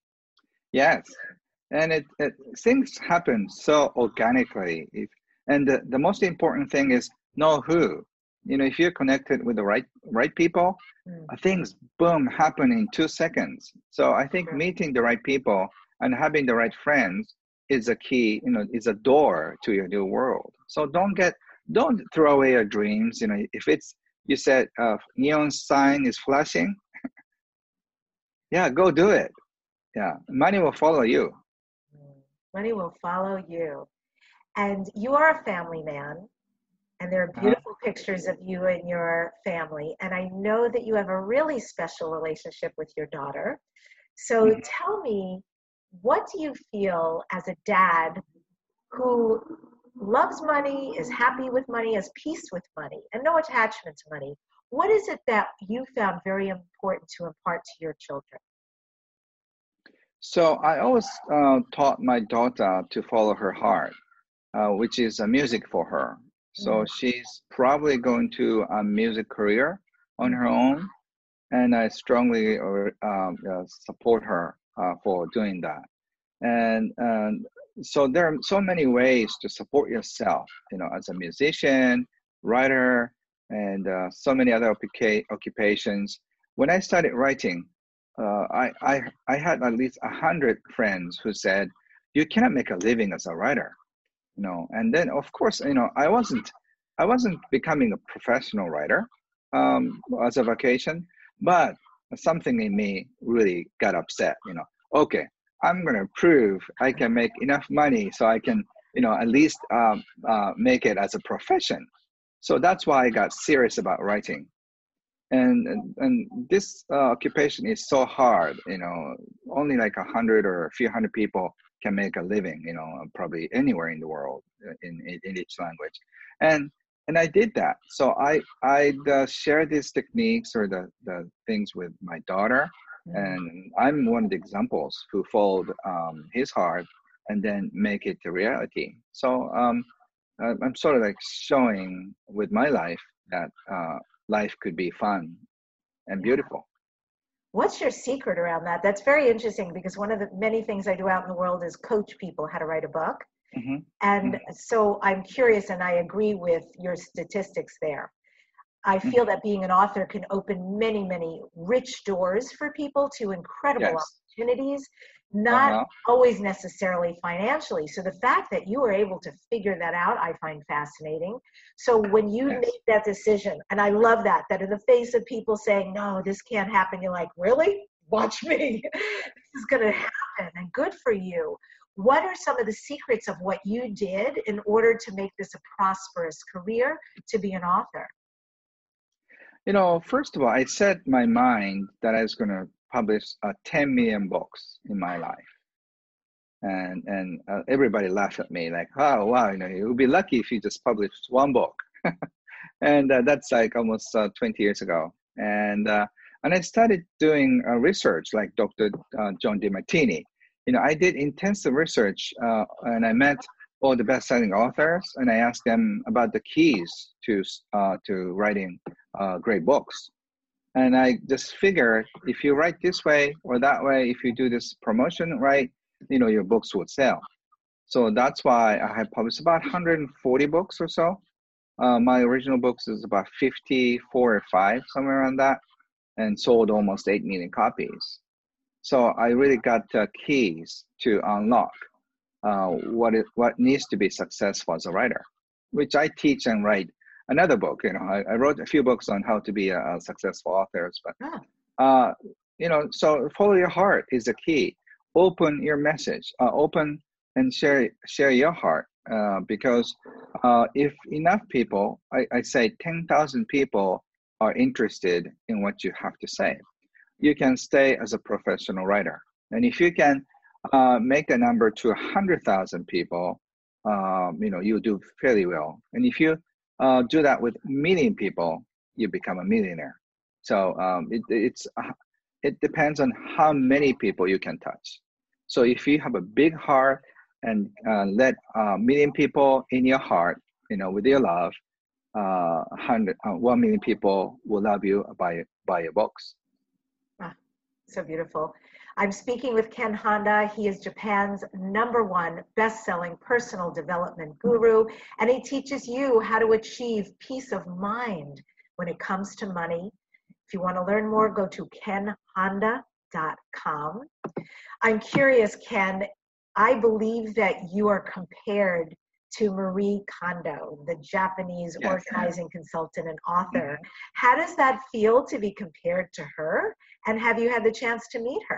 Yes, and it, it things happen so organically. If and the, the most important thing is know who. You know, if you're connected with the right right people, Mm. uh, things boom happen in two seconds. So I think Sure. meeting the right people and having the right friends is a key. You know, is a door to your new world. So don't get don't throw away your dreams. You know, if it's you said uh, neon sign is flashing, yeah, go do it. Yeah, money will follow you. Mm. Money will follow you. And you are a family man, and there are Uh-huh. beautiful pictures of you and your family. And I know that you have a really special relationship with your daughter. So Mhm. tell me, what do you feel as a dad who loves money, is happy with money, has peace with money, and no attachment to money? What is it that you found very important to impart to your children? So I always uh, taught my daughter to follow her heart, uh, which is uh, music for her. So Mm. she's probably going to a music career on her own, and I strongly uh, um, uh, support her uh, for doing that. And and so there are so many ways to support yourself, you know, as a musician, writer, and uh, so many other occupa- occupations. When I started writing, uh, I, I I had at least a hundred friends who said, "You cannot make a living as a writer," you know. And then, of course, you know, I wasn't I wasn't becoming a professional writer um, as a vocation, but something in me really got upset. You know, okay, I'm gonna prove I can make enough money so I can, you know, at least um, uh, make it as a profession. So that's why I got serious about writing. And and, and this uh, occupation is so hard. You know, only like a hundred or a few hundred people can make a living. You know, probably anywhere in the world uh, in in, in each language. And and I did that. So I I uh, share these techniques or the the things with my daughter, and I'm one of the examples who followed um, his heart and then make it a reality. So um, uh, I'm sort of like showing with my life that uh, life could be fun and Yeah. beautiful. What's your secret around that? That's very interesting, because one of the many things I do out in the world is coach people how to write a book. Hmm. And so I'm curious, and I agree with your statistics there. I feel that being an author can open many, many rich doors for people to incredible Yes. opportunities, not Uh-huh. always necessarily financially. So the fact that you were able to figure that out, I find fascinating. So when you Yes. made that decision, and I love that, that in the face of people saying, no, this can't happen, you're like, really? Watch me. This is going to happen, and good for you. What are some of the secrets of what you did in order to make this a prosperous career to be an author? You know, first of all, I set my mind that I was going to publish uh, ten million books in my life. And and uh, everybody laughed at me like, oh, wow, you know, you would be lucky if you just published one book. And uh, that's like almost uh, twenty years ago. And uh, and I started doing uh, research like Doctor Uh, John DeMartini. You know, I did intensive research uh, and I met all the best-selling authors and I asked them about the keys to uh, to writing uh, great books. And I just figured if you write this way or that way, if you do this promotion right, you know, your books would sell. So that's why I have published about one hundred forty books or so. Uh, my original books is about fifty-four or five, somewhere around that, and sold almost eight million copies. So I really got uh, keys to unlock uh, what it, what needs to be successful as a writer, which I teach and write another book. You know, I, I wrote a few books on how to be a, a successful author, but uh, you know, so follow your heart is the key. Open your message, uh, open and share share your heart, uh, because uh, if enough people, I, I say ten thousand people are interested in what you have to say, you can stay as a professional writer. And if you can uh, make the number to one hundred thousand people, um, you know, you do fairly well. And if you uh, do that with a million people, you become a millionaire. So um, it, it's uh, it depends on how many people you can touch. So if you have a big heart and uh, let a million people in your heart, you know, with your love, uh, one hundred, uh, one million people will love you by by your books. Ah, so beautiful. I'm speaking with Ken Honda. He is Japan's number one best-selling personal development guru, and he teaches you how to achieve peace of mind when it comes to money. If you want to learn more, go to ken honda dot com. I'm curious, Ken, I believe that you are compared to Marie Kondo, the Japanese Yes. organizing consultant and author. How does that feel to be compared to her? And have you had the chance to meet her?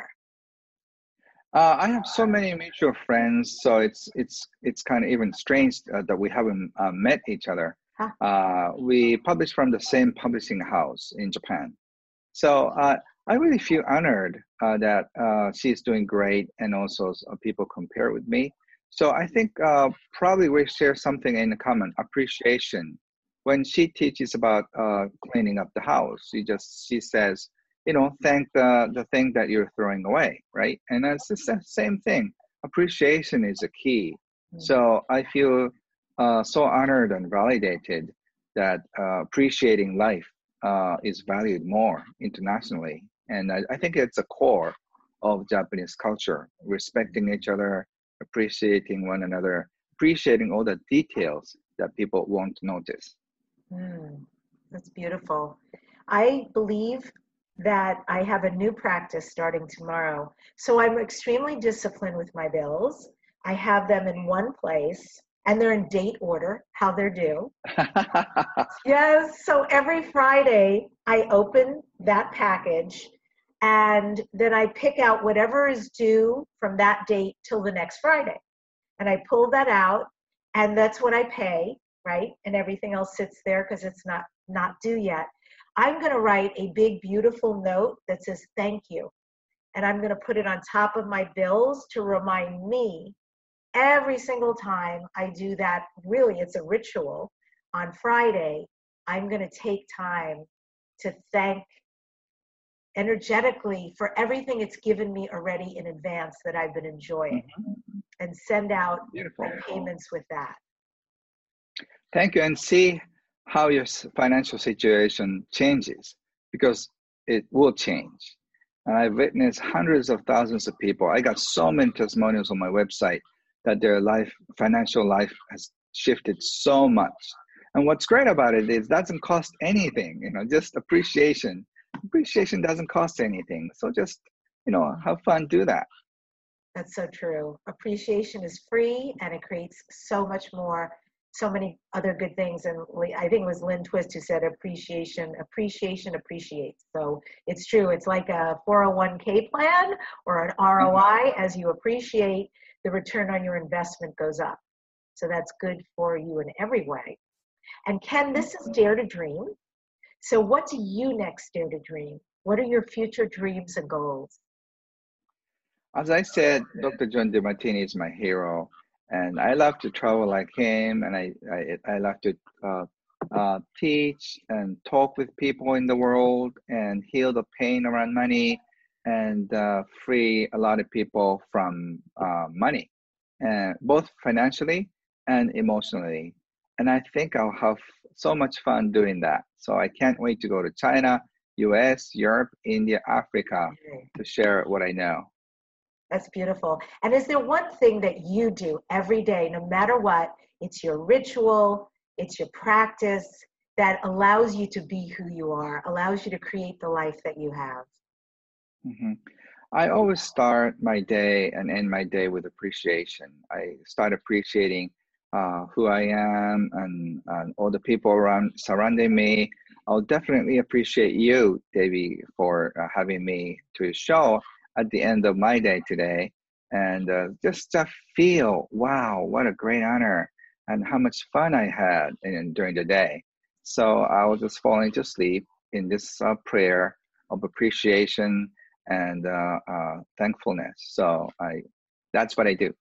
Uh, I have so many mutual friends, so it's it's it's kind of even strange uh, that we haven't uh, met each other. Huh. Uh, we publish from the same publishing house in Japan, so uh, I really feel honored uh, that uh, she's doing great, and also uh, people compare with me. So I think uh, probably we share something in common: appreciation. When she teaches about uh, cleaning up the house, she just she says, you know, thank the, the thing that you're throwing away, right? And it's the same thing. Appreciation is a key. Mm-hmm. So I feel uh, so honored and validated that uh, appreciating life uh, is valued more internationally. And I, I think it's a core of Japanese culture, respecting each other, appreciating one another, appreciating all the details that people won't notice. Mm, that's beautiful. I believe that I have a new practice starting tomorrow. So I'm extremely disciplined with my bills. I have them in one place and they're in date order, how they're due. Yes, so every Friday I open that package and then I pick out whatever is due from that date till the next Friday. And I pull that out and that's what I pay, right? And everything else sits there because it's not, not due yet. I'm going to write a big, beautiful note that says, thank you. And I'm going to put it on top of my bills to remind me every single time I do that. Really, it's a ritual. On Friday, I'm going to take time to thank energetically for everything it's given me already in advance that I've been enjoying, mm-hmm. and send out Beautiful. my payments with that. Thank you. And see how your financial situation changes, because it will change. And I've witnessed hundreds of thousands of people. I got so many testimonials on my website that their life, financial life has shifted so much. And what's great about it is it doesn't cost anything, you know, just appreciation. Appreciation doesn't cost anything. So just, you know, have fun, do that. That's so true. Appreciation is free and it creates so much more, so many other good things. And I think it was Lynn Twist who said appreciation, appreciation appreciates. So it's true. It's like a four oh one k plan or an R O I. As you appreciate, the return on your investment goes up. So that's good for you in every way. And Ken, this is Dare to Dream. So what do you next dare to dream? What are your future dreams and goals? As I said, Doctor John Demartini is my hero, and I love to travel like him, and I I, I love to uh, uh, teach and talk with people in the world and heal the pain around money and uh, free a lot of people from uh, money, and both financially and emotionally. And I think I'll have so much fun doing that. So I can't wait to go to China, U S, Europe, India, Africa to share what I know. That's beautiful. And is there one thing that you do every day, no matter what, it's your ritual, it's your practice, that allows you to be who you are, allows you to create the life that you have? Mm-hmm. I always start my day and end my day with appreciation. I start appreciating uh, who I am and, and all the people around surrounding me. I'll definitely appreciate you, Debbie, for uh, having me to show at the end of my day today, and uh, just to feel, wow, what a great honor, and how much fun I had in, during the day. So I was just falling to sleep in this uh, prayer of appreciation and uh, uh, thankfulness. So I, that's what I do.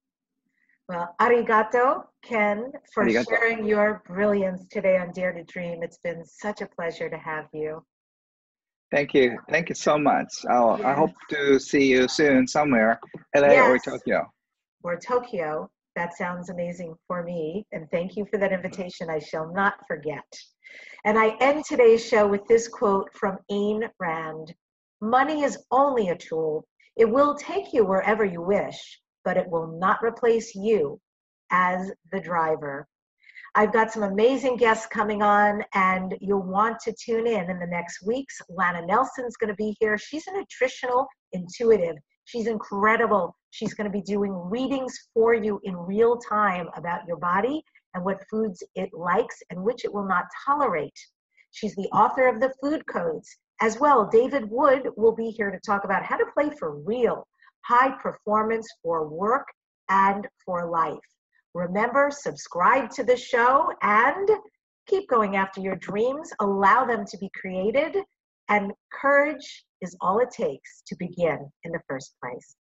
Well, arigato, Ken, for Arigato. sharing your brilliance today on Dare to Dream. It's been such a pleasure to have you. Thank you. Thank you so much. I'll, Yes. I hope to see you soon somewhere, L A Yes. or Tokyo. Or Tokyo. That sounds amazing for me. And thank you for that invitation. I shall not forget. And I end today's show with this quote from Ayn Rand. Money is only a tool. It will take you wherever you wish, but it will not replace you as the driver. I've got some amazing guests coming on, and you'll want to tune in in the next weeks. Lana Nelson's going to be here. She's a nutritional intuitive. She's incredible. She's going to be doing readings for you in real time about your body and what foods it likes and which it will not tolerate. She's the author of the Food Codes. As well, David Wood will be here to talk about how to play for real, high performance for work and for life. Remember, subscribe to the show and keep going after your dreams. Allow them to be created. And courage is all it takes to begin in the first place.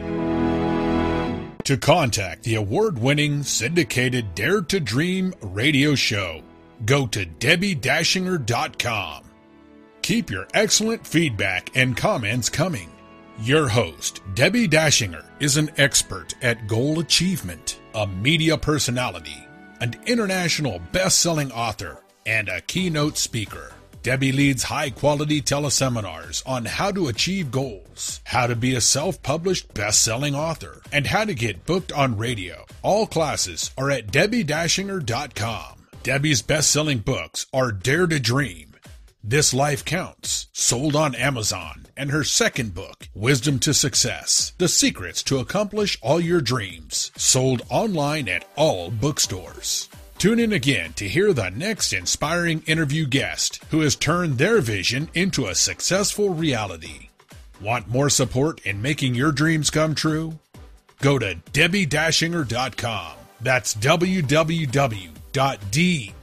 To contact the award-winning syndicated Dare to Dream radio show, go to Debbie Dashinger dot com. Keep your excellent feedback and comments coming. Your host, Debbie Dashinger, is an expert at goal achievement, a media personality, an international best-selling author, and a keynote speaker. Debbie leads high-quality teleseminars on how to achieve goals, how to be a self-published best-selling author, and how to get booked on radio. All classes are at Debbie Dashinger dot com. Debbie's best-selling books are Dare to Dream, This Life Counts, sold on Amazon, and her second book, Wisdom to Success, The Secrets to Accomplish All Your Dreams, sold online at all bookstores. Tune in again to hear the next inspiring interview guest who has turned their vision into a successful reality. Want more support in making your dreams come true? Go to Debbie Dashinger dot com. That's w w w dot debbie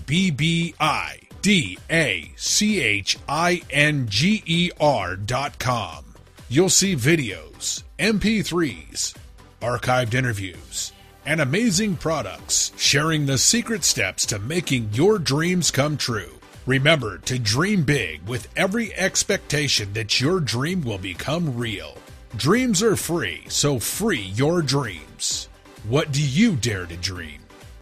D A C H I N G E R dot com. You'll see videos, M P threes, archived interviews, and amazing products sharing the secret steps to making your dreams come true. Remember to dream big with every expectation that your dream will become real. Dreams are free, so free your dreams. What do you dare to dream?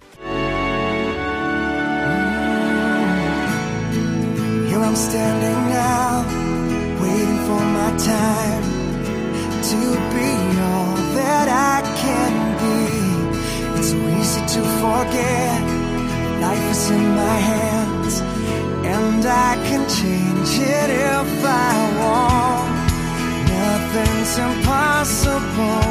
Here I'm standing now, waiting for my time to be all that I can be. It's so easy to forget Life is in my hands, and I can change it if I want. Nothing's impossible.